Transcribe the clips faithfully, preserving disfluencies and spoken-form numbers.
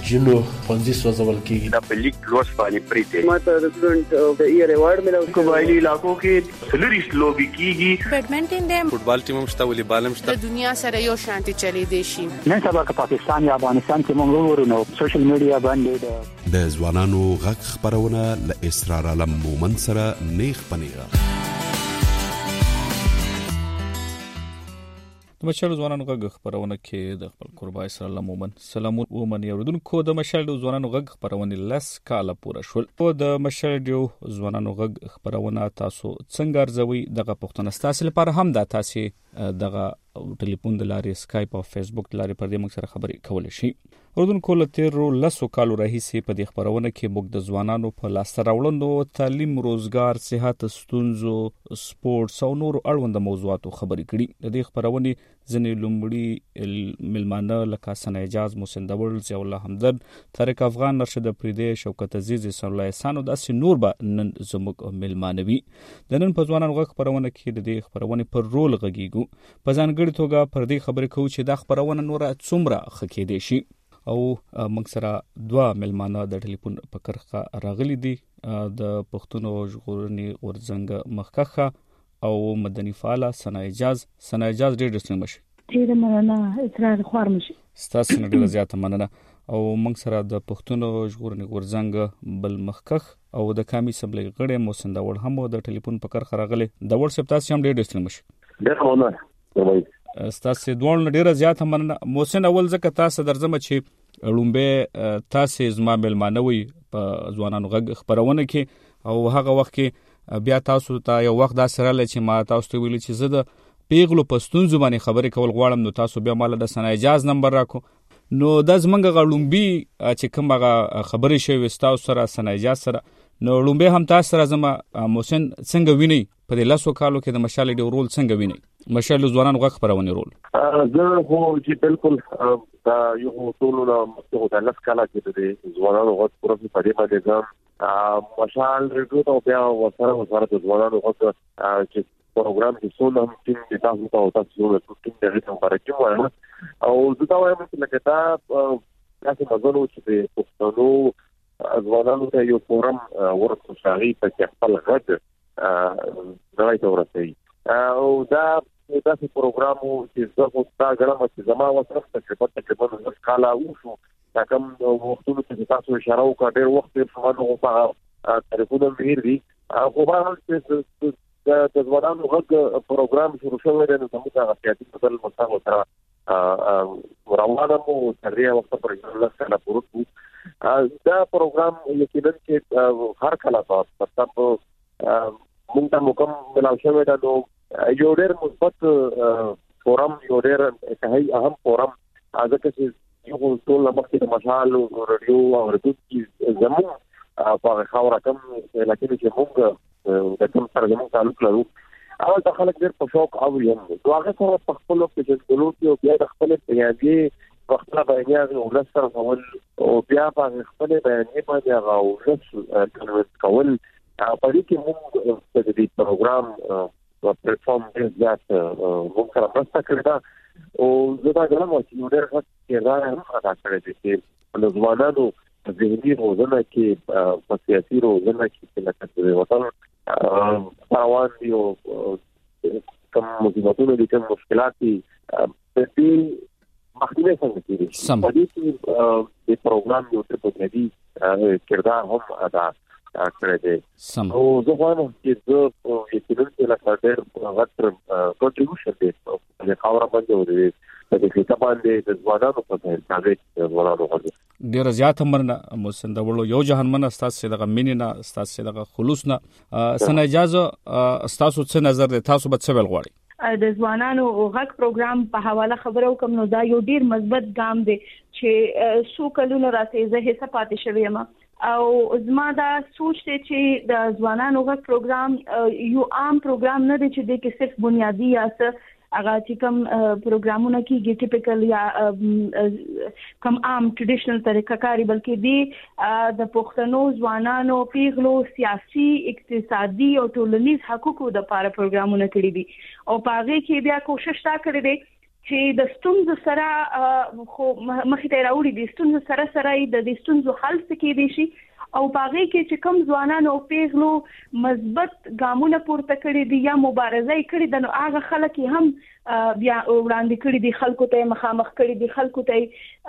جنو پنځه سوځول کیږي د پلیک لوس باندې پریته ماته د سټوډنټ د ایئر ایوارډ ملو قبایلی علاقو کې سلریست لوبي کیږي بیډمنټن دی فوټبال ټیم هم شته ولې بالم شته د دنیا سره یو شانتي چلی دی شي نن سبا که پاکستان یا افغانستان کې موږ ورونو سوشل میډیا باندې د ځوانانو غږ خبرونه ل اسرار علم مومن سره نیغ پنیغه د مشال ځوانانو غږ خبرونه کې د خپل قربا اسرار علم مومن سلامون ومن یوردونکو د مشال ځوانانو غږ خبرونه لس کاله پوره شول او د مشال ځوانانو غږ خبرونه تاسو څنګه ارزوي دغه پښتون تاسو لپاره هم د تاسو دغه ټلیفون د لارې اسکایپ او فیسبوک د لارې پر دې موږ سره خبرې کولای شي اردوونکو له تیرو لسو کالو راهیسې په دې خبرونه کې موږ د ځوانانو په لاسته راوړنو تعلیم روزګار صحت ستونزو سپورتس او نور اړوند موضوعاتو خبرې کړي د دې خبرونه ځنې لومړي ملمانه لکه سنا اجاز محسن داول ضیاء الله همدرد طارق افغان نرشد فریدی شوکت عزیز صلی الله احسان او داسې نور به نن زموږ ملمانوي د نن په ځوانانو غږ خبرونه کې د دې خبرونه پر رول غږیږو په ځانګړي توګه پر دې خبرې کوو چې دا خبرونه نور څومره ښه کېدی شي او موږ سره دوه ملمانه د ټلیفون په کرخه راغلي دي د پښتون ژغورنې غورځنګ مخکخه او مدني فعال سنا اجاز سنا اجاز ډېر ډېر مشي ډېر مننه اصرار خوار مشي ستاسو نه ډېر زیات مننه او موږ سره د پښتون ژغورنې غورځنګ بل مخکخ او د کامي سبلې غړي محسن داول هم د ټلیفون په کرخه راغلي د واتس اپ تاسو هم ډېر ډېر مشي ډېر مننه ستاسو دوه ډیره زیات مننه محسن اول ځکه تاسو درځم چې لومبه تاسو زما ملمانوي په ځوانانو غږ خبرونه کې او هغه وخت کې بیا تاسو ته یو وخت دا سره لچ ما تاسو ته ویل چې زه د پیغلو پښتون زبانه خبرې کول غواړم نو تاسو بیا مال د سنا اجاز نمبر راکو نو د زمنګ غړومبي چې کوم هغه خبرې شوي تاسو سره سنا اجاز سره نو لومبه هم تاسو سره زما محسن څنګه ویني په دې لاسو کالو کې د مشال ډیو رول څنګه ویني مشال ځوانانو غږ خبرونه رول زه خو چې بالکل دا یو ټول نو مستو د لاس کاله کې د ځوانانو غږ پوره په دې باندې ځم مشال ریډیو ته بیا وسره وسره د ځوانانو غږ چې پروګرام کې څو هم ټیم د تاسو ته او تاسو له ټیم د ریټم برکې وایم او زه دا وایم چې لکه دا تاسو مزونو چې د پښتنو ځوانانو ته یو فورم ورته شاغي په خپل غږ راځي ورته او دا دا چې پروګرام چې زه دا غواړم چې زما وسره تقریبا تقریبا کاله وشو دا کوم وختونو چې تاسو اشاره وکړه ډېر وخت په فهمو په ټلیفون مهیر دي خو به چې د ځوانانو غږ پروګرام شروع شوی دی نو زموږ هغه سیاسي بدل مستقل سره روانه مو تر دې وخت پورې له سره پروت دا پروګرام یقینا چې هر کله تاسو په موږ ته مکمل شوی دا نو یو ډېر مثبت فورم یو ډېر انتهایی اهم فورم ځکه چې یو ټول مخکې د مشال رادیو او رادیو زموږ په خاوره کوم لکه چې موږ د کوم سره زموږ تعلق لرو او د خلک ډېر په شوق او یم نو هغه سره په خپل وخت کې چې ټولو بیا د خپل پیاږي وختونه بیانې او لسر کول او بیا په خپل بیانې باندې هغه او لس کنوینس کول په دې کې موږ د دې پروګرام په پلیټفارم کې ځات موږ سره پرسته کړی او زه دا غواړم چې یو ډېر ښه کردار هم ادا کړی دی چې د ځوانانو ذهني روزنه کې په سیاسي روزنه کې لکه د وطن روان دي او کوم مصیبتونه دي کوم مشکلات دي په دې مخنیوي څنګه کیږي په دې کې د پروګرام یو څه په دې کردار هم ادا کړی دی او زه وایم چې زه یقینا چې لا ډېر غټ کنټریبیوشن دی د خاورې باندې ورې د دې ته باندې د ځوانانو په ځای کې ځوانانو غوښتل ډېر زیات مرنه محسن داول یو جهان من استاد دغه مینینا استاد دغه خلوصنا سنا اجازه استاد څه نظر دی تاسو به څه ول غواړئ د ځوانانو غږ پروګرام په حواله خبرو کوم نو دا یو ډیر مثبت ګام دی چې سو کلونو راځي زه هیڅ پاتې شوی یم او زما دا سوچ دی چې د ځوانانو غږ پروګرام یو عام پروګرام نه دی چې د کې صرف بنیادی یا څه هغه چې کوم پروګرامونه کېږي ټیپیکل یا کوم عام ټریډیشنل طریقه کاری بلکې دی د پښتنو ځوانانو پیغلو سیاسي اقتصادي او ټولنیز حقوقو د لپاره پروګرامونه کړي دي او په هغه کې بیا کوشش تا کړې دي چې د ستونزو سره خو مخې ته راوړي دي ستونزو سره سره د دې ستونزو حل څه کېدی شي او پاغي کې چې کوم ځوانانو او پیغلو مثبت ګامونه پورته کړي دي یا مبارزه کړي د نو هغه خلک هم بیا وړاندې کړي دي خلکو ته مخامخ کړي دي خلکو ته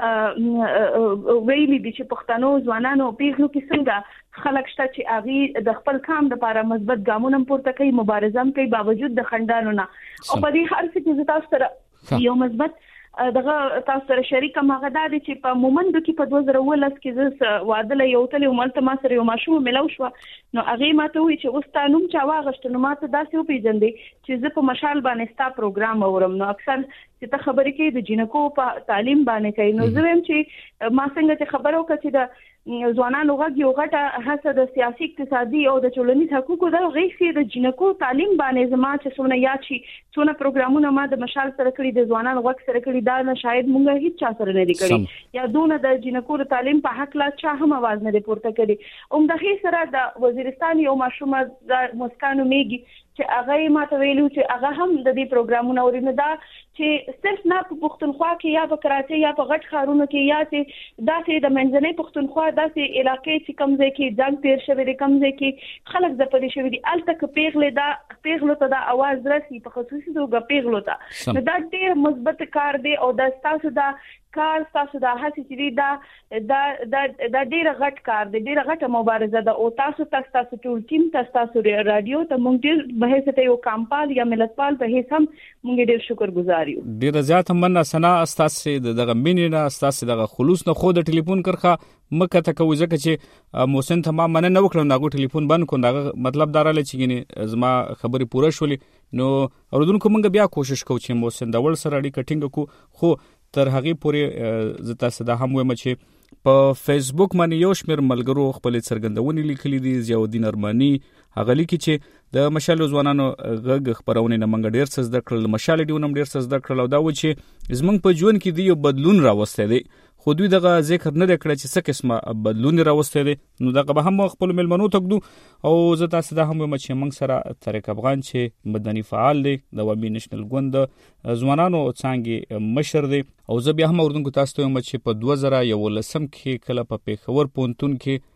ویلي دي چې پښتنو ځوانانو او پیغلو کې څنګه خلک شته چې هغه د خپل کام لپاره مثبت ګامونه پورته کوي مبارزه کوي باوجود د خندانو نه او په دې هر څه کې تاسو سره یو مثبت دغه تاسو سره شریک ماغه د چې په مومند کې په دوه زره ولس کې ز واده له یو تل ملته ما سره یو ماشوم ملو شو نو هغه ماته وی چې اوس تانوم چا واغشت نو ماته داسې و پیژندې چې زه په مشال باندې ستا پروګرام اورم نو اکثر چې ته خبرې کوي د جنکو په تعلیم باندې کوي نو زه هم چې ما څنګه چې خبرو کړي د ځوانانو غږ یو غټه هڅه د سیاسي اقتصادي او د ټولنیز حقوقو د غیږ د جنکو تعلیم باندې زما چې څونه یا چې څونه پروګرامونه ما د مشال سره کړی د ځوانانو غږ سره کړی دا نه شاید مونږ هیڅ چا سره نه دی کړی یا دونه د جنکو تعلیم په حق لا چا هم आवाज نه پورته کړي اوم د هي سره د وزیرستان یو ماشومه د مسکانو میږي چې هغه ماته ویلو چې هغه هم د دې پروګرامونو اورینه دا چې صرف نه په پښتونخوا کې یا په کراچۍ یا په غټ ښارونو کې یا چې داسې د منځنۍ پښتونخوا داسې علاقې چې کوم ځای کې ځان تیر شوی دی کوم ځای کې خلک د پدې شوی دي الته کې پیغله دا پیغلو ته دا आवाज راسي په خصوصي توګه پیغلو ته نو دا ډېر مثبت کار دی او دا تاسو دا کار تاسو دا هڅه چې دا دا دا ډېر غټ کار دی ډېر غټه مبارزه ده او تاسو تاسو تاسو ټول ټیم تاسو تاسو رادیو ته مونږ ډېر به هڅه یو کمپال یا ملتپال به هڅه مونږ ډېر شکر گزار یو ډېر زیات مننه سنا استاسو دغه مینې نه استاسو دغه خلوص نه خو د ټلیفون کرخه مکه ته کوي ځکه چې موسن تمام مننه نه وکړم ناغو ټلیفون بند کو دا مطلب دراله چې ګینه زما خبرې پوره شولې نو اوردونکو مونږ بیا کوشش کوو چې موسن دا ول سره اړیکه ټینګ کو خو تر هغه پورې زتا صدا هم وایم چې په فیسبوک باندې یو شمیر ملګرو خپل څرګندونې لیکلي دي ضیاءالدین ارمانی هغه لیکي چې د مشال ځوانانو غږ خبرونه نه منګ ډیر څه زده کړل مشال دیونم ډیر څه زده کړل او دا و چې زمنګ په ژوند کې دی یو بدلون راوسته دی خو دوی دغه ذکر نه کړی چې څه قسمه بدلون راوسته دی نو دغه به هم خپل ملمنو تکدو او زه تاسو دا هم وایم چې موږ سره طارق افغان چې مدني فعال دی د وبي نېشنل ګوند ځوانانو څنګه مشر دی او زه بیا هم اوردونکو تاسو ته وایم چې په دوه زره یولسم کې کله په پیښور پونتون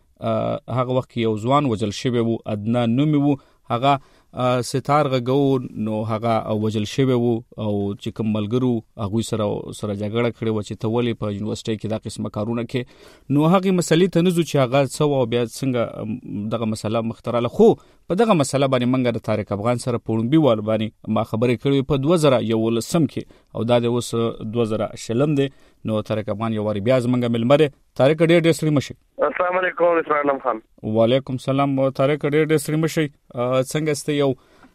کې هغه وخت یو ځوان وجل شوی وو ادنا نومي وو هغه ستار غو نو هغه وجل شوی وو او چې کوم ملګرو هغه سره سره جګړه کړې و چې تولې په یونیورسيټي کې دا قسمه کارونه کې نو هغه مسلې ته نزو چې هغه څو او بیا څنګه دغه مسله مختراله خو په دغه مسله باندې منګه د طارق افغان سره پړونبي وال باندې ما خبرې کړې په دوه زره یولسم کې او دا د اوس دوه زره شلم دی نو طارق افغان یو واری بیا زمنګ ملمره طارق ډېر ډېر سړي مشي السلام علیکم اسلام خان وعلیکم السلام طارق ډېر ډېر سړي مشي څنګه ست یو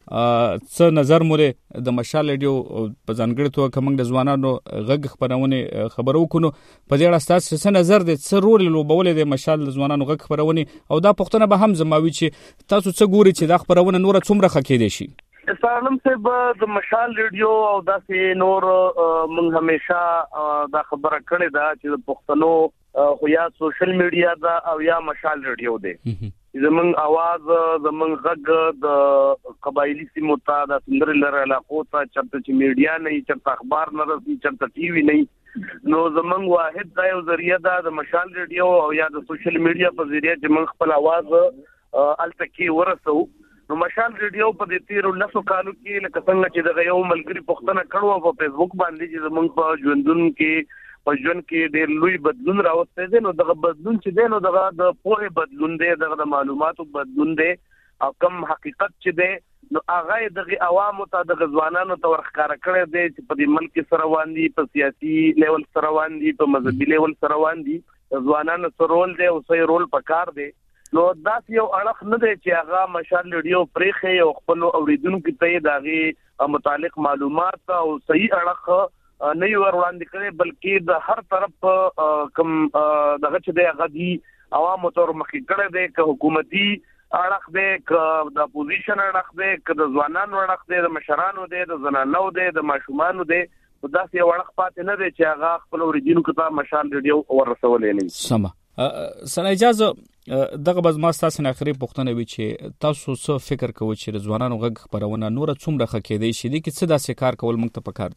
څه نظر مورې د مشال ریډیو په ځانګړي توګه کوم د ځوانانو غږ خبرونه خبرو کونو په دې اړه تاسو څه نظر دي څه رول لوبولې د مشال د ځوانانو غږ خبرونه او دا پښتنه به هم زماوي چې تاسو څه ګوري چې دا خبرونه نور څومره خکې دي شي سلام صاحب د مشال ریډیو او داسې نور موږ همیشه دا خبره کړې ده چې د پښتنو خو یا سوشل میډیا دا او یا مشال ریډیو دی زمون आवाज زمون غږ د قبایلی سیمو ته د سندرلر علاقو ته چرته چې میډیا نه چرته اخبار نه رسي چرته ټي وي نه نو زمون واحد دا یو ذریعہ ده د مشال ریډیو او یا د سوشل میډیا په ذریعہ چې موږ خپل आवाज التکی ورسو نو مشال ریډیو په دې تیر لسو کالو کې لکه څنګه چې د یو ملګری پښتنه کړو په فیسبوک باندې چې زمونږ په ژوندون کې په ژوند کې ډېر لوی بدلون راوسته دي نو دغه بدلون چې دی نو دغه د پوهه بدلون دی دغه د معلوماتو بدلون دی او کم حقیقت چې دی نو هغه دغه عوامو ته د ځوانانو ته ورخاره کړی دی چې په دې ملک سره روان دي په سیاسي لیول سره روان دي په مذهبي لیول سره روان دي ځوانانو سره رول دی او صحیح رول پکار دی نو دا یو اړخ نه دی چې هغه مشال ریډیو پرېخي او خپل اوریدونکو ته دغه متعلق معلومات او صحیح اړخ نه یو وړاندې کړي بلکې د هر طرف کوم دغه چې د غدي عوامو تر مخې کړي دی که حکومتي اړخ دی که د اپوزیشن اړخ دی که د ځوانانو اړخ دی د مشرانو دی د زنانو دی د ماشومانو دی دا یو اړخ پاتې نه دی چې هغه خپل اوریدونکو ته مشال ریډیو ورسولې نه سم سره اجازه دغه باز ما تاسو نه اخري پوښتنه وی چې تاسو څه فکر کوئ چې ځوانانو غږ خبرونه نور څومره خکې دی شي دي چې څه داسې کار کول موږ ته پکار دي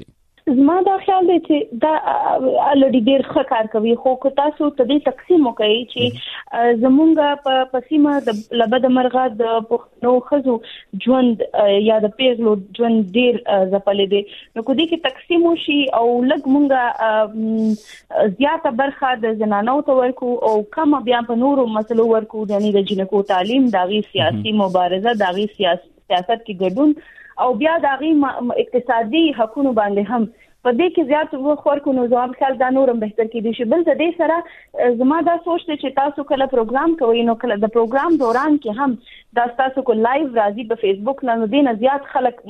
زما دا خیال دی چې دا الډي ډیر ښه کار کوي خو که تاسو ته دې تقسیم وکړئ چې زمونږ په پسیمه د لبد مرغه د پښتنو خزو ژوند یا د پیغلو ژوند ډیر ځپلې دي نو کو دې کې تقسیم وشي او لږ مونږه زیاته برخه د زنانو ته ورکو او کم بیا په نورو مسلو ورکو یعنی د جنکو تعلیم داغي سیاسي مبارزه داغي سیاست سیاست کې ګډون او بیا داغي اقتصادي حقوقو باندې هم په دې کې زیات وخت ورکو نو ځواب خیال دا نورم بهتر کې دي چې بل څه دې سره زما دا سوچ ته چې تاسو کله پروګرام کوئ نو کله د پروګرام دوران کې هم دا تاسو کو لایو راځي په فیسبوک نو دینه زیات خلک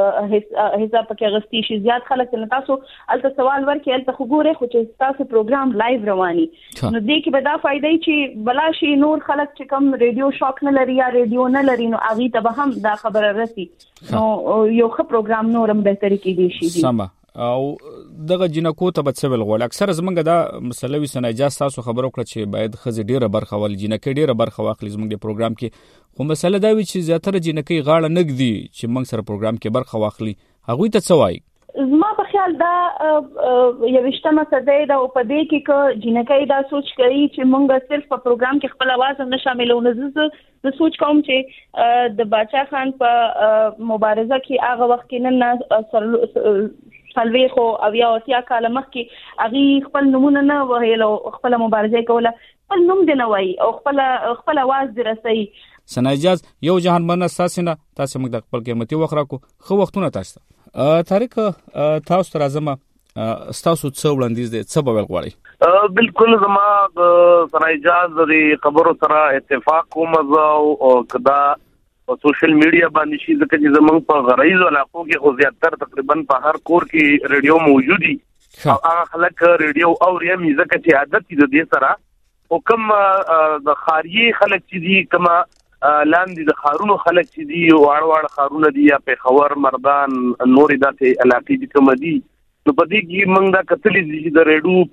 حساب پکې غستی شي زیات خلک نو تاسو الته سوال ورکې الته خبره خو چې تاسو پروګرام لایو رواني نو دې کې به دا فائدې چې بلا شي نور خلک چې کم ریډیو شوق نه لري یا ریډیو نه لري نو اغه ته به هم دا خبره رسي نو یو ښه پروګرام نورم بهتر کې دي شي سم او دغه جنکو ته به څه ول اکثر زمونږ دا مسله وي سنه اجازه تاسو خبرو کړ چې باید خزي ډیره برخه ول جنکې ډیره برخه واخلي زمونږ د پروګرام کې خو مسله دا وي چې زیاتره جنکې غاړه نګدي چې موږ سره پروګرام کې برخه واخلي هغه ته څه وایي زما په خیال دا یوشتمه صدې دا په دې کې ک جنکې دا سوچ کوي چې موږ صرف په پروګرام کې خپل आवाज نه شاملونه زه سوچ کوم چې د باچا خان په مبارزه کې هغه وخت کې نه خلوی خو اویا اوتیا کاله مخکې اغي خپل نمونه نه وهیلو خپل مبارزه کوله خپل نوم دی نه وای او خپل خپل आवाज درسي سناجاز یو جهان باندې اساسینه تاسو موږ د خپل قیمتي وخت راکو خو وختونه تاسو طارق تاسو راځم تاسو څو وړاندیز دي څه به غواړي بالکل زما سناجاز د خبرو سره اتفاق کوم او کدا په سوشل میډیا باندې شي ځکه چې زمونږ په غرایز علاقو کې خو زیاتره تقریبا په هر کور کې ریډیو موجود دي او هغه خلک ریډیو اوري هم ځکه چې عادت دي د سره او کوم د خارجي خلک چې دي کوم لاندې د خارونو خلک چې دي واړ واړ خارونه دي یا په خور مردان نورې داسې علاقې دي کوم دي نو په دې کې موږ دا کتلې دي د ریډیو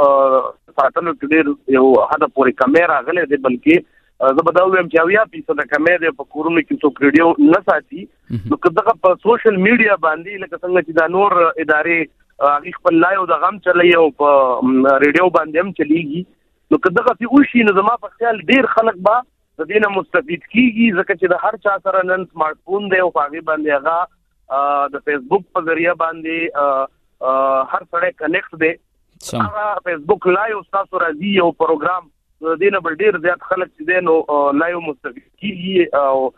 په ساتلو کې ډېر یو حد پورې کیمرا غلې دي بلکې زه به دا وایم چې اویا فیصد کمې د پکورونو کې څوک ریډیو نه ساتي نو کله په سوشل میډیا باندې لکه څنګه چې دا نور ادارې هغه خپل لایو د غم چلای او په ریډیو باندې هم چلیږي نو کله چې وشي نو زما په خیال ډیر خلک با د دینه مستفید کیږي ځکه چې د هر چا سره نن سمارټ فون دی او هغه باندې هغه د فیسبوک په ذریعہ باندې هر سړی کنیکټ دی هغه فیسبوک لایو تاسو راځي او پروګرام دینه بل ډیر زیات خلک چې دین او لایو مستفید کیږي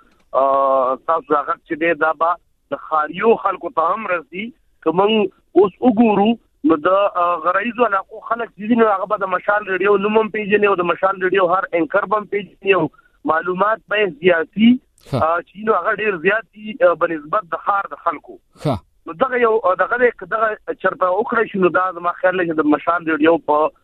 او تاسو هغه چې دی دا با د خاریو خلکو ته هم رسي کوم اوس وګورو نو د غرایزو علاقو خلک چې دین هغه د مشال ریډیو نومم پیژنې او د مشال ریډیو هر انکر بم پیژنې او معلومات به زیاتی چې نو هغه ډیر زیاتی بنسبت د خار د خلکو نو دغه یو دغه دغه چرته وکړی شنو دا ما خیال لري د مشال ریډیو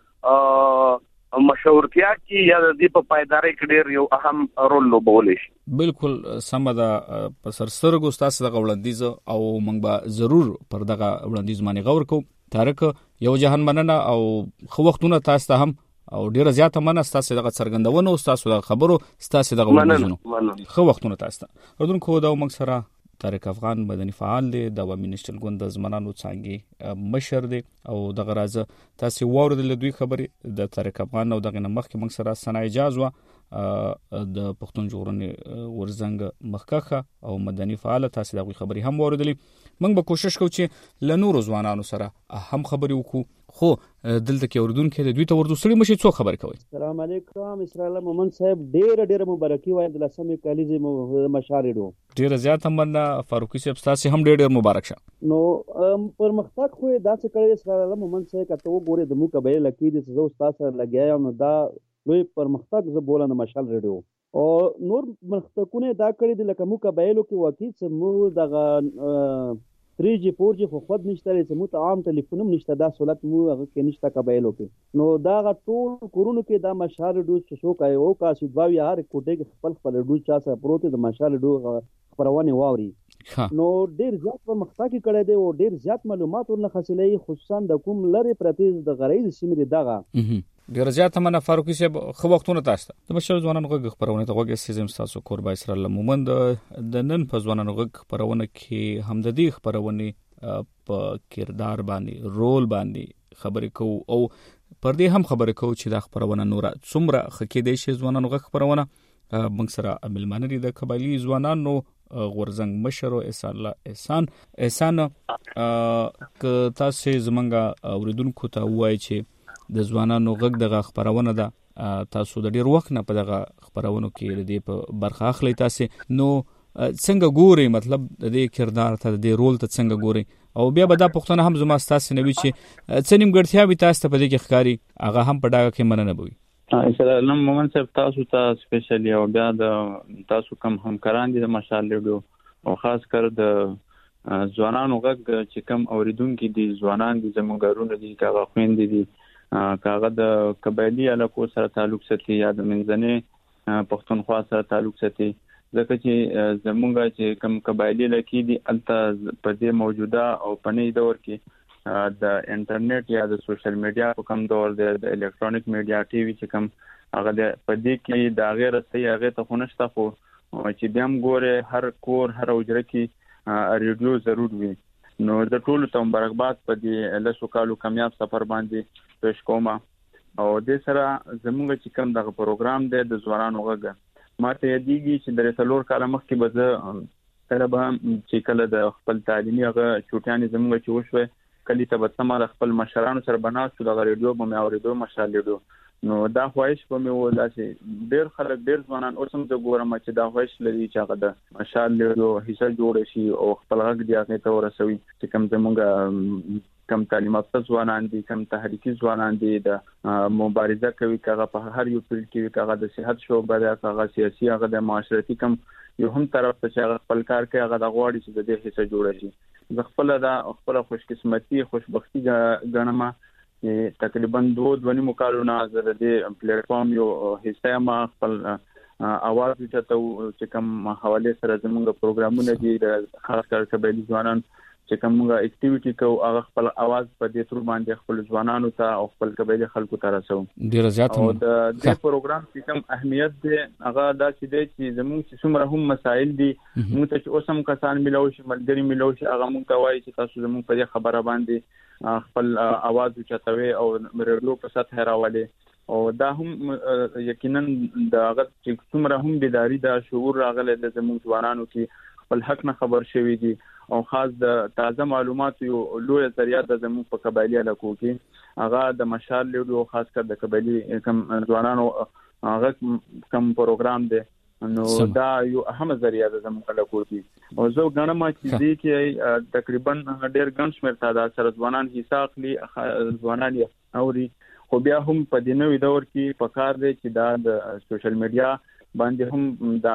په مشورتیا کې یا د دې په پایداري کې ډېر یو اهم رول لوبولی شي بالکل سم ده په سرسرګو تاسو د وړاندیز او موږ به ضرور پر دغه وړاندیز باندې غور کوو طارق یو جهان مننه او خو وختونه تاسو ته هم او ډیره زیاته مننه تاسو دغه څرګندونه او تاسو د خبرو تاسو دغه وړاندیزونه خو وختونه تاسو ته ردونکو دا موږ سره طارق افغان مدني فعال دی د عوامي نشټل ګوند زمانانو څنګه مشر دی او د غراز تاسو ووردل دوی خبرې د طارق افغان او دغه مخکې موږ سره سنا اجازه د پښتون ژغورنې ورزنګ مخکخه او مدني فعال تاسو دغه خبرې هم ووردل موږ به کوشش کوو چې لنور ځوانانو سره هم خبرې وکړو خو دلته کې اوردونکو د دوی ته ورته سړي مشي څو خبر کوي السلام علیکم اسرائیل مومن صاحب ډېر ډېر مبارکي وایم د لسمې کالیزې مشارېدو ډېر زیات مننه فاروقي صاحب تاسو هم ډېر ډېر مبارک شه نو پرمختګ خو داسې کړی اسرائیل مومن صاحب کته وګوره د مو قبایل لکې د زو تاسو لګیا نو دا لوی پرمختګ ز بولنه مشال ریډیو او نور پرمختګونه دا کړی د لکه مو قبایلو کې واقعي څه مو دغه تری جی فور جی خو خود نشته لري چې مو ته عام ټلیفونم نشته دا سہولت مو هغه کې نشته قبایلو کې نو دا ټول کورونو کې دا مشال ریډیو شو کوي او کا چې باوی هر کوټه کې خپل خپل ریډیو چا سره پروت د مشال ریډیو خبرونه واوري نو ډیر زیات پرمختګ کړی دی او ډیر زیات معلومات ورنه حاصلې خصوصا د کوم لری پرتیز د غریز سیمې دغه ډیر زیات مننه فاروقي صاحب خو وختونه تاسو ته بشر ځوانانو غږ خبرونه ته غوږی سیزم تاسو قربای سره لمومند د نن په ځوانانو غږ خبرونه کې همددي خبرونه په کردار باندې رول باندې خبرې کوو او پر دې هم خبرې کوو چې دا خبرونه نور څومره خکې دی شي ځوانانو غږ خبرونه موږ سره ملمانه دي د قبایلی ځوانانو غورزنګ مشر او احسان الله احسان احسان ک تاسو زمونږ اوریدونکو ته وایي چې د ځوانانو غږ دغه خبرونه ده تاسو د ډیر وخت نه په دغه خبرونو کې د په برخه اخلي تاسو نو څنګه ګوري مطلب د دې کردار ته د رول ته څنګه ګوري او بیا به دا پښتنه هم زما تاسو نوي چې څنګه نیمګړتیا به تاسو ته په دې کې ښکاری هغه هم په ډاګه کې مننه بوي اسلام مومن صاحب تاسو ته سپیشلی او بیا د تاسو کم همکاران دي د مشال لیډو او خاص کر د ځوانانو غږ چې کم اوریدونکو دي ځوانان دي زموږ دي کاغه خويندې دي کاغه د قبایلی علاقو سره تعلق ساتي یا د منځنۍ پښتونخوا سره تعلق ساتي ځکه چې زمونږ چې کم قبایلی لکې دي الته په دې موجوده او پنې دور کې د انټرنیټ یا د سوشل میډیا په کم دور د الکترونیک میډیا ټي وي چې کم هغه د په دې کې د غیر صحیح هغه ته خونشته خو چې بیا هم ګوره هر کور هر اوجره کې ریډیو ضرور وي نو د ټولو ته مبارکباد په دې لسو کالو کامیاب سفر باندې پېښ کوم او د سره زمونږ چې کم دغه پروګرام دی د ځوانانو غږ ماته یادېږي چې د رسالور کال مخکې به زه کله به چې کله د خپل تعلیمي هغه چوټیانې زموږ چې وشوه کلی ته به سمه خپل مشرانو سره بناستو دغه ریډیو به مې اورېدو مشال لیډو نو دا خواهش به مې و داسې ډېر خلک ډېر ځوانان اوس هم زه ګورم چې دا خواهش لري چې هغه د مشال لیډو حصه جوړ شي او خپل غږ دې هغې ته ورسوي چې کوم زموږ کم تعلیمات ځوانان دي کم تحریکي ځوانان دي د مبارزه کوي کغه په هر یو فیلډ کې کغه د صحت شعبه ده کغه سیاسي هغه د معاشرتي کم یو هم طرف ته خپل کار کوي هغه د غواړي چې د دې حصہ جوړ شي زه خپل دا خپل خوش قسمتي خوشبختی غنما تقریبا دوه دوه مکالونه زه د پلیټ فارم یو حصہ ما خپل اواز ته چې کوم حواله سره زموږ پروګرامونه دي د خاص کر قبایلی ځوانان چې کومه اکټیویټي کو هغه خپل आवाज په دې تر باندې خپل ځوانانو ته او خپل قبایلی خلکو ته رسو ډیر زیات او د دې پروګرام چې کوم اهمیت دی هغه دا چې دی چې زموږ چې څومره هم مسائل دي موږ ته اوس هم کسان ملو شي ملګری ملو شي هغه موږ ته وایي چې تاسو زموږ په دې خبره باندې خپل आवाज چتوي او ریډیو په سطح راولي او دا هم یقینا د هغه چې څومره هم بیداری دا شعور راغلی د زموږ ځوانانو کې خپل حق نه خبر شوي دي او خاص د تازه معلومات یو لوی ذریعہ د زموږ په قبایلی علاقو کې هغه د مشال لیډو خاص کر د قبایلی کم ځوانانو هغه کم پروګرام دی نو دا یو اهم ذریعہ د زموږ علاقو کې او زه غواړم چې دې کې تقریبا ډېر ګڼ شمېر تعداد سره ځوانان حصہ اخلي ځوانان یې اوري خو بیا هم په دې نوې دور کې پکار دی چې دا د سوشل میډیا باندې هم دا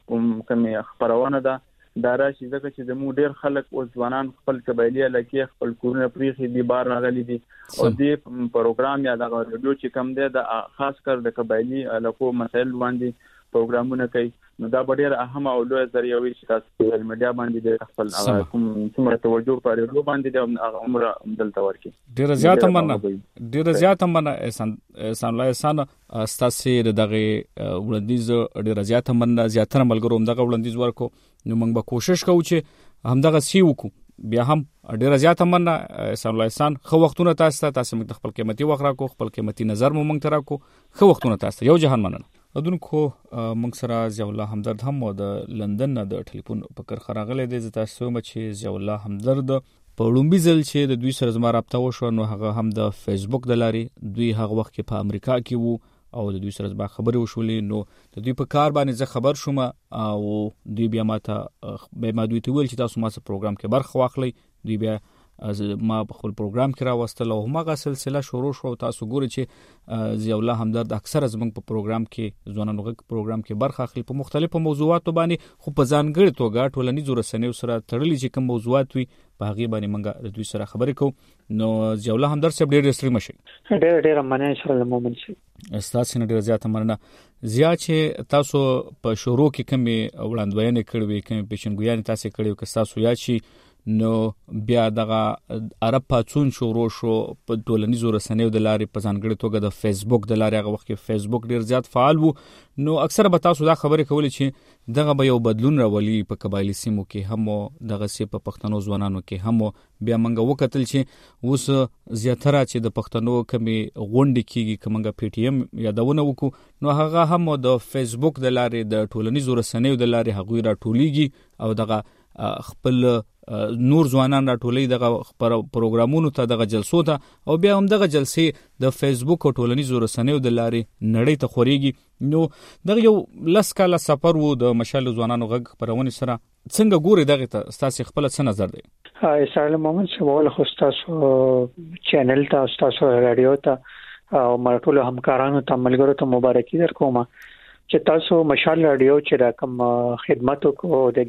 کومه خبرونه ده دا راشي ځکه چې زموږ ډېر خلک او ځوانان خپل قبایلی علاقې خپل کورونه پریخي دي بار راغلي دي او دې پروګرام یا د ریډیو چې کم دی د خاص کر د قبایلی علاقو مسایل باندې پروګرامونه کوي نو دا ډېر اهم او لوی ذریعہ وي چې تاسو په سوشل میډیا باندې د خپل کوم څومره توجه پر ریډیو باندې د عمر دلته ورکي ډېر زیات مننه ډېر زیات مننه احسان احسان الله احسان تاسو دغه وړاندیز ډېر زیات مننه زیاتره ملګرو دغه وړاندیز ورکو نو موږ به کوشش کوو چې همدغه سی وکړو بیا هم ډېر زیات مننه احسان الله احسان خو وختونه تاسو ته تاسو موږ خپل قیمتي وخت راکو خپل قیمتي نظر مو موږ ته راکو خو وختونه تاسو یو جهان مننه ودونکو موږ سره ضیاء الله همدرد هم د لندن نه د ټلیفون په کر خراغله دي تاسو مې چې ضیاء الله همدرد په لومبي ځل چې د دوی سره زما رابطه وشو نو هغه هم د فیسبوک د لاري دوی هغه وخت کې په امریکا کې وو او د دوی سره زما خبرې وشولې نو د دوی په کار باندې زه خبر شوم او دوی بیا ماته به ما دوی ته ویل چې تاسو ما سره پروګرام کې برخه واخلئ دوی بیا ما په خپل پروګرام کې راوستل او همغه سلسله شروع شو تاسو ګورئ چې ضیاء الله همدرد اکثره زموږ په پروګرام کې ځوانانو غږ پروګرام کې برخه اخلي په مختلفو موضوعاتو باندې خو په ځانګړي توګه ټولنیزو رسنیو سره تړلي چې کوم موضوعات وي په هغه باندې موږ د دوی سره خبرې کوو نو ضیاء الله همدرد صاحب ډېر ستړي مشي ډېر ډېر مننه ان شاء الله مومن شي استاد سره ډېر زیات مننه زیا چې تاسو په شروع کې کومې وړاندوینې کړې کومې پیشنګویانې تاسو کړې او که تاسو یا چې نو بیا دغه عرب پاتون شروع شو په ټولنیزو رسنیو د لارې په ځانګړي توګه د فیسبوک د لارې هغه وخت کې فیسبوک ډیر زیات فعال وو. نو اکثره به تاسو دا خبرې کولې چې دغه به یو بدلون راولي په قبایلی سیمو کې هم دغه سی په پښتنو ځوانانو کې هم. بیا منګه وکتل چې اوس زیاتره چې د پښتنو کمی غونډې کیږي کومه پی ټی ایم یادونه وکړو نو هغه هم د فیسبوک د لارې د ټولنیزو رسنیو د لارې هغوی راټولیږي او دغه خپل نور ځوانان راټولي دغه پروګرامونو ته دغه جلسو ته او بیا هم دغه جلسې د فیسبوک او ټولنیزو رسنیو د لارې نړۍ ته خوريږي. نو دغه یو لس کاله سفر وو د مشال ځوانانو غږ خبرونه سره. څنګه ګوري دغه ته تاسو خپل څه نظر دی؟ اسرائیل مومن سوال خو تاسو چینل ته تاسو رادیو ته او مرټول همکارانو ته ملګرو ته مبارکي درکوم چې تاسو مشال رادیو چې را کوم خدمت کو د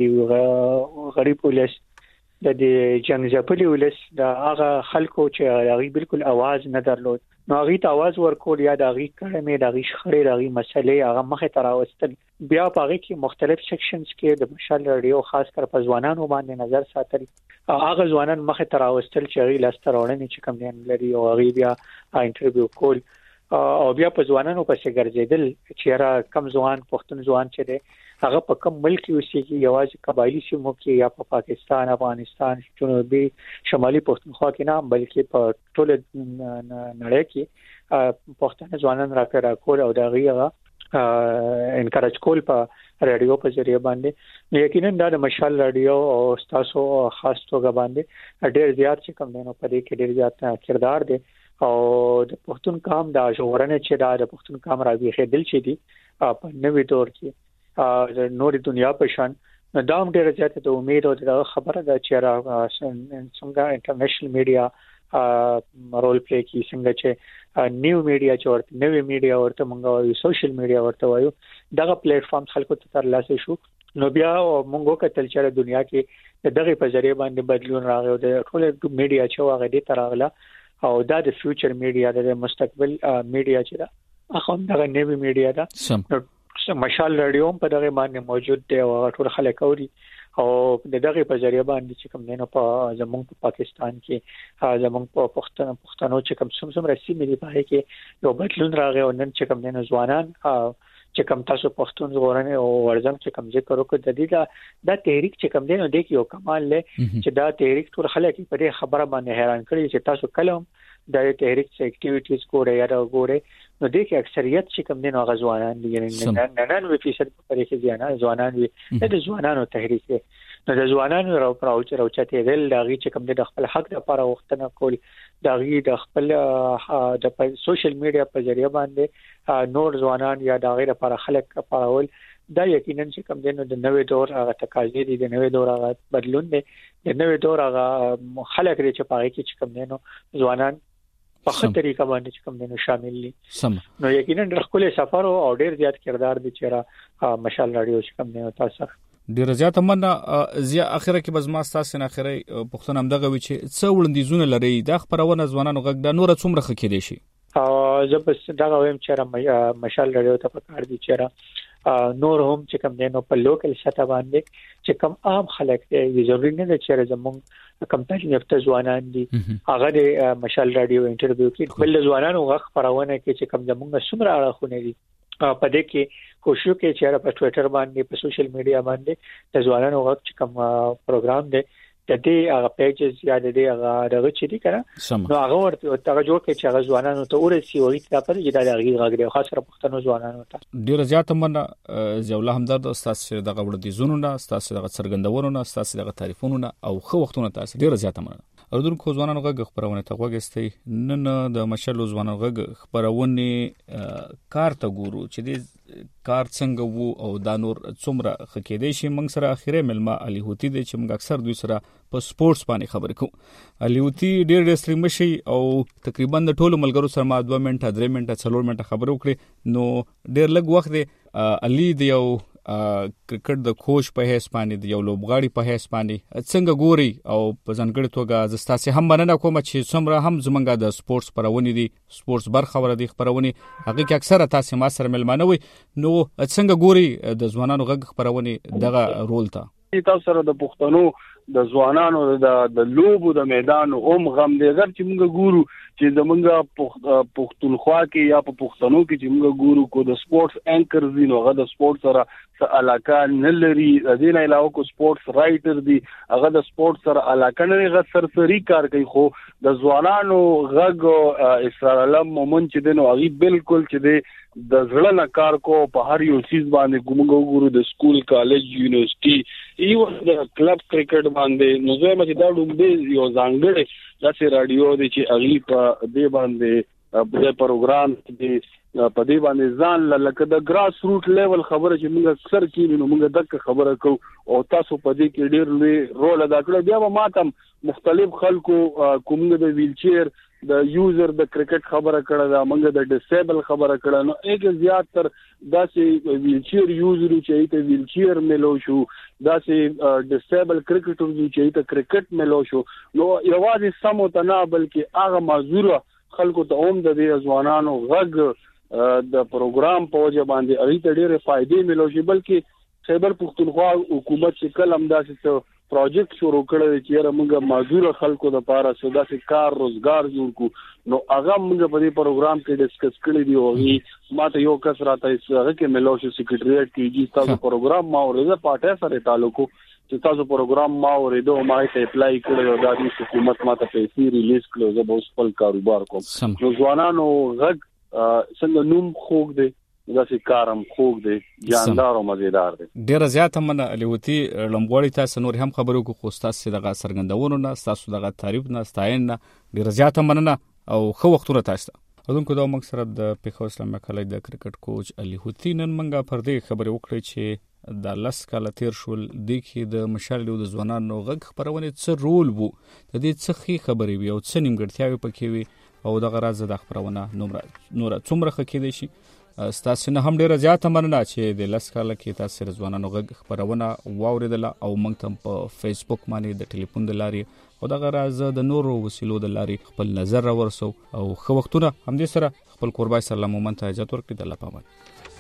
دې غریب ولس د دې جنګ ولس د هغه خلکو چې هغه بالکل आवाज نه درلود نو هغه ته आवाज ورکول یا د هغه کړه د هغه خړې د هغه مسلې هغه مخه تراوستل. بیا په هغه کې مختلف سیکشنز کې د مشال رادیو خاص کر په ځوانانو باندې نظر ساتل هغه ځوانان مخه تراوستل چې هغه لاسترونه چې کم نه لري او هغه بیا انټرویو کول او بیا په ځوانانو پسې ګرځیدل چې را کم ځوان پښتون ځوان چې دی هغه په کوم ملک اوسېږي یوازې قبایلی سیمو کې یا په پاکستان افغانستان جنوبي شمالي پښتونخوا کې نه بلکې په ټول نړۍ کې پښتون ځوانان راکړه کول او دا غیغه انکریج کول په رادیو په ذریعہ باندې یقینا د مشال رادیو او تاسو خاص توګه باندې ډېر زیات چې کوم دینو په دې کې ډېر زیات کردار دی او د پښتون قام د ژغورنې چې د پښتون قام راوي خېدل چې دي په نوې دور کې د نوري دنیا په شان نو دا هم ډېر زیات د امید او د خبره د چیرې څنګه انټرنیشنل میډیا رول پلی کوي څنګه چې نیو میډیا چې ورته نوې میډیا ورته مونږ وایو سوشل میډیا ورته وایو دغه پلیټ فارم خلکو ته ترلاسه شو. نو بیا مونږ کتل چې دنیا کې دغه په ذریعہ باندې بدلون راغی او د ټول میډیا چې واغې دي تراغله او دا د فیوچر میډیا د مستقبل میډیا چې دا اخو دغه نوې میډیا دا مشال رادیو په دغه باندې موجود دی او ټول خلک اوري او د دغه په ذریعہ باندې چې کوم نه په زمونږ په پاکستان کې زمونږ په پښتون پښتنو چې کوم سم سم رسمي ملي پاره کې یو بدلون راغی او نن چې کوم نه ځوانان چې کوم تاسو پښتون ژغورنې او ورزم چې کوم ذکر وکړ د دې دا د تحریک چې کوم دی نو د یو کمال له چې دا تحریک ټول خلک په دې خبره باندې حیران کړي چې تاسو کلم د تحریک څخه اکټیویټیز کوره یا دا ګوره نو د کې اکثریت چې کوم دین او غزوانان دي نننوي فیصد په پرې کې ځانه ځوانان وي د ځوانانو تحریک دی نو د ځوانانو راو پراو چې راوچته دل دغه چې کوم د خپل حق لپاره وختنه کول دغه د خپل د سوشل میډیا په ذریعہ باندې نور ځوانان یا دغه لپاره خلک پاول دا یقینا چې کوم دین د نوې دور هغه تقاضې دي د نوې دور هغه بدلون دي د نوې دور هغه خلک لري چې پاره کې چې کوم دینو ځوانان په خپل طریقه باندې چې کوم دینو شامل دي سم نو یقینا د خپل سفر او ډیر زیات کردار دي چې مشال رادیو چې کوم دینو تاسو ډیر زیات مننه. زیا اخره کې بزما تاسو نه اخره پښتون هم دغه وی چې څو وړاندیزونه لري د خبرونه ځوانانو غږ د نور څومره خکې دي شي او زه بس دا وایم چې مشال رادیو ته پکار دي چې نور هم چې کوم دینو په لوکل سطح باندې چې کوم عام خلک دی ضروري نه چې زموږ کوم تاسو یفته ځوانان دي هغه د مشال رادیو انټرویو کې بل ځوانانو غږ خبرونه کې چې کوم زموږ سمره اړخونه دي په دې کې کوشش کوي چې په ټوئیټر باندې په سوشل میډیا باندې د ځوانانو غږ چې کوم پروګرام دی د دې هغه پیجز یا د دې هغه دغه چې دي کنه نو هغه ورته هغه جوړ کړي چې هغه ځوانانو ته ورسي او هیڅ په دې د هغه غږ خاص کر پښتنو ځوانانو ته ډیر زیات مننه زوله همدرد استاد سره دغه وړاندیزونه نه استاد سره دغه څرګندونونه نه استاد سره دغه تعریفونه او خو وختونه تاسو ډیر زیات مننه. اردوونکو ځوانانو غږ خبرونه ته وګستئ نن د مشالو ځوانانو غږ خبرونه کار ته ګورو چې د کار څنګه وو او دا نور څومره خکېدې شي. موږ سره اخیره ملما علي هوتی دی چې موږ اکثر دوی سره په سپورتس باندې خبرې کوو. علي هوتی ډېر ډېر ستړي مشي او تقریبا د ټولو ملګرو سره ما دوه منټه درې منټه څلور منټه خبرې وکړې نو ډېر لږ وخت دی. علي دی یو کرکټ د کوچ په حیث باندې یو لوبغاړي په حیث باندې څنګه ګوري او په ځانګړي توګه زستاسي هم مننه کوم چې څومره هم زمونږ د سپورتس پرونی دي سپورتس برخه ور دي خبرونه هغه کې اکثره تاسو ما سره ملمانه وي نو څنګه ګوري د ځوانانو غږ خبرونه دغه رول ته تاسو سره د پښتنو د ځوانانو د د لوبو د میدان اوم غم دی. اگر چې موږ ګورو چې زمونږ پښتونخوا کې یا په پښتنو کې چې موږ ګورو کو د سپورتس انکرز دي نو هغه د سپورت سره څه علاقه نه لري. د دې نه علاوه کو سپورتس رائټر دي هغه د سپورت سره علاقه نه لري، غیر سرسری کار کوي. خو د ځوانانو غږ اسرار علم مومن چې دنو هغه بالکل چې دی د زړه نه کار کو په هر یو چیز باندې کومه ګورو د سکول کالج یونیورسيټي ایو د کلب کرکټ باندې نو زه مې دا ډومبه یو ځانګړی داسې رادیو دی چې هغه په دې باندې په پروګرام کې په دې باندې ځان لکه د ګراس روټ لیول خبره چې موږ اکثر کینو نو موږ دغه خبره کو او تاسو په دې کې ډېر لوی رول ادا کړی. بیا به ماتم مختلف خلکو کومه د ویل چیر د یوزر د کرکټ خبره کړه دا موږ د ډیسیبل خبره کړه نو یک زیات تر داسې ویل چیر یوزر چې ته ویل چیر ملو شو داسې ډیسیبل کرکټر چې ته کرکټ ملو شو نو یوازې سمو تنا بلکې هغه معذوره خلکو ته هم د دې ځوانانو غږ د پروګرام په وجه باندې اړیته ډېرې فائدې ملو شي. بلکې خیبر پختونخوا حکومت چې کلم داسې پروجیکټ شروع کړی چې موږ معذور خلکو د لپاره سودا سي کار روزګار جوړ کو نو هغه موږ په دې پروګرام کې ډیسکس کړی دی او ماته یو کس راته هغه کې ملو شي سیکریټریټ کې چې تاسو پروګرام ما اورېده پټه سره تعلق چې تاسو پروګرام ما اورېدو ما ته اپلای کړو د دې حکومت ماته پیسې ریلیز کړو زه به خپل کاروبار کوم. نو ځوانانو غږ څنګه نوم خوګ دی داسې کارم خوګ دی جاندار او مزیدار دی. ډیره زیاته مننه علیوتی لمغوړی تاسو نور هم خبرو کو خو تاسو دغه سرګندونو نه تاسو دغه تعریف نه ستاین نه ډیره زیاته مننه او خو وختونه تاسو اذن کو دا موږ سره د پیښور اسلامي کالج د کرکټ کوچ علیوتی نن منګه پر دې خبرې وکړې چې د لاس کال تیر شول د کې د مشال د ځوانانو غږ خبرونه څه رول وو د دې څه خبرې وي او څه نیمګړتیاوي پکې وي او دغه راز د خبرونه نور نور څومره خکې دي شي. تاسو نه هم ډیره زیاته مننه چې د لاس کال کې تاسو ځوانانو غږ خبرونه واوریدله او موږ ته په فیسبوک باندې د ټلیفون د لارې او دغه راز د نورو وسیلو د لارې خپل نظر راورسو او خو وختونه هم دې سره خپل قربای سلام ومنته اجازه ورکړي د الله پامه.